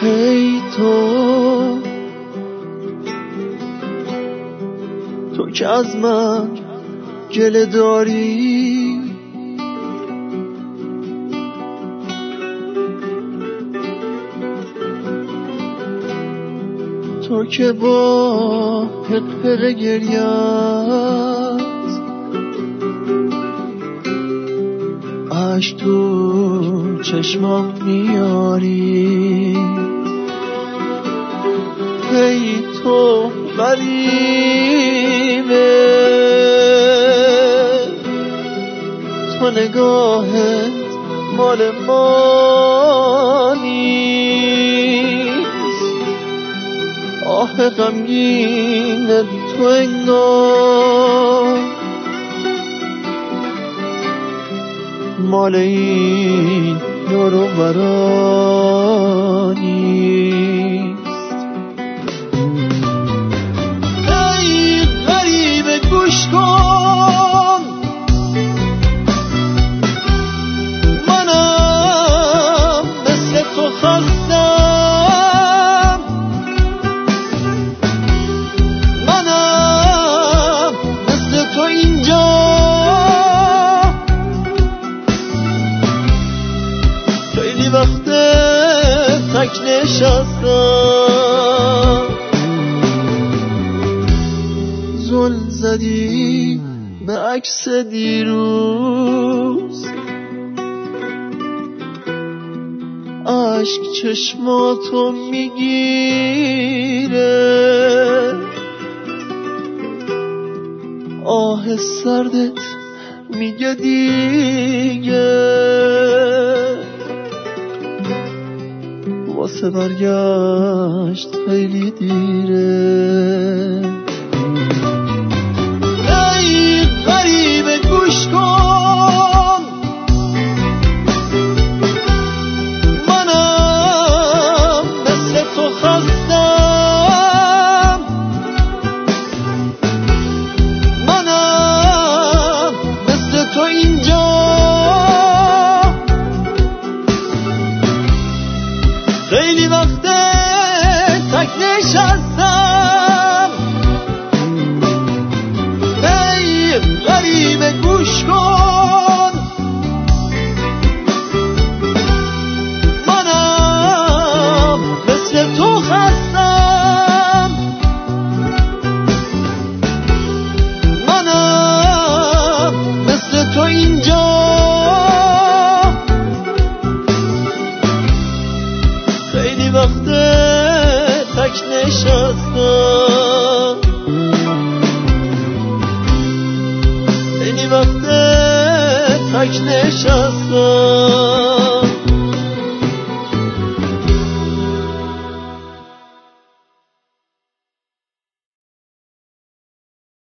هی تو که از من گله داری، تو که با حقه گریت عشق تو چشمام میاری، هی تو غریبه، تو نگاهت مال ما نیست، آه غمگین تو انگار مال این یار و برا نیست. ای غریبه گوش کن، منم مثل تو خستم، منم مثل تو اینجا، خیلی وقته تک نشستم، زل زدی به عکس دیروز، عشق چشماتو میگیره، آه سردت میگه دیگه واسه برگشت خیلی دیره. ای غریبه گوش کن، منم مثل تو خستم، منم مثل تو اینجا، خیلی وقته تک نشستم. ای غریبه گوش کن، منم مثل تو خستم، منم مثل تو اینجا، خیلی وقته تک نشستم، خیلی وقته تک نشستم.